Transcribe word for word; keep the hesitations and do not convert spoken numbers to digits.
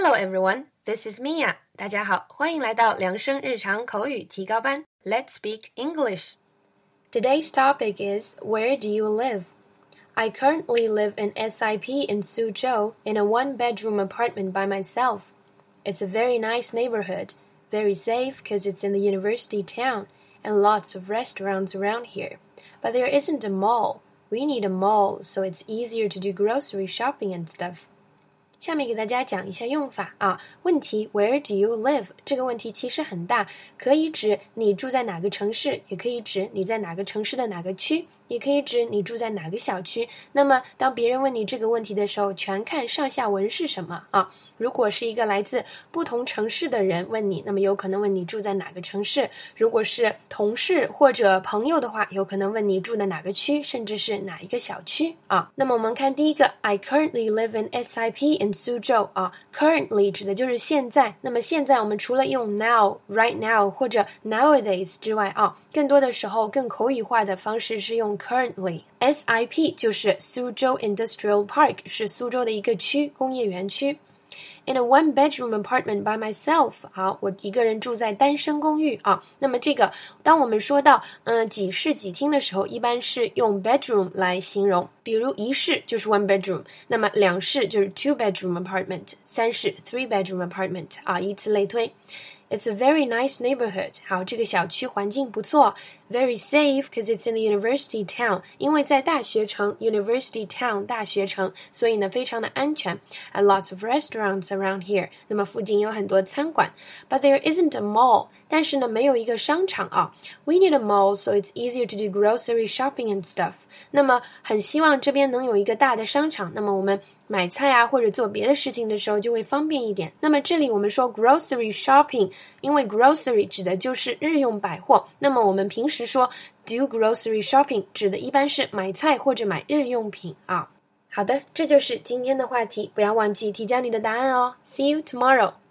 Hello everyone, this is Mia. 大家好，欢迎来到量声日常口语提高班。Let's speak English. Today's topic is, where do you live? I currently live in S I P in Suzhou in a one-bedroom apartment by myself. It's a very nice neighborhood, very safe because it's in the university town, and lots of restaurants around here. But there isn't a mall. We need a mall, so it's easier to do grocery shopping and stuff.下面给大家讲一下用法啊。问题 Where do you live? 这个问题其实很大，可以指你住在哪个城市，也可以指你在哪个城市的哪个区，也可以指你住在哪个小区。那么当别人问你这个问题的时候，全看上下文是什么啊。如果是一个来自不同城市的人问你，那么有可能问你住在哪个城市。如果是同事或者朋友的话，有可能问你住在哪个区，甚至是哪一个小区啊。那么我们看第一个 I currently live in S I P in Suzhou 啊 currently 指的就是现在。那么现在我们除了用 now, right now 或者 nowadays 之外啊，更多的时候更口语化的方式是用 currently。 S I P 就是 Suzhou Industrial Park， 是苏州的一个区，工业园区。In a one-bedroom apartment by myself， 好，我一个人住在单身公寓啊。那么这个，当我们说到嗯、呃、几室几厅的时候，一般是用 bedroom 来形容。比如一室就是 one bedroom， 那么两室就是 two-bedroom apartment， 三室 three-bedroom apartment 啊，以此类推。It's a very nice neighborhood. 好，这个小区环境不错。Very safe because it's in the university town. 因为在大学城 university town 大学城，所以呢非常的安全。And lots of restaurants around here. 那么附近有很多餐馆。But there isn't a mall. 但是呢没有一个商场啊。We need a mall so it's easier to do grocery shopping and stuff. 那么很希望这边能有一个大的商场，那么我们买菜啊或者做别的事情的时候就会方便一点。那么这里我们说 grocery shopping， 因为 grocery 指的就是日用百货，那么我们平时说 do grocery shopping 指的一般是买菜或者买日用品啊。好的，这就是今天的话题，不要忘记提交你的答案哦。See you tomorrow.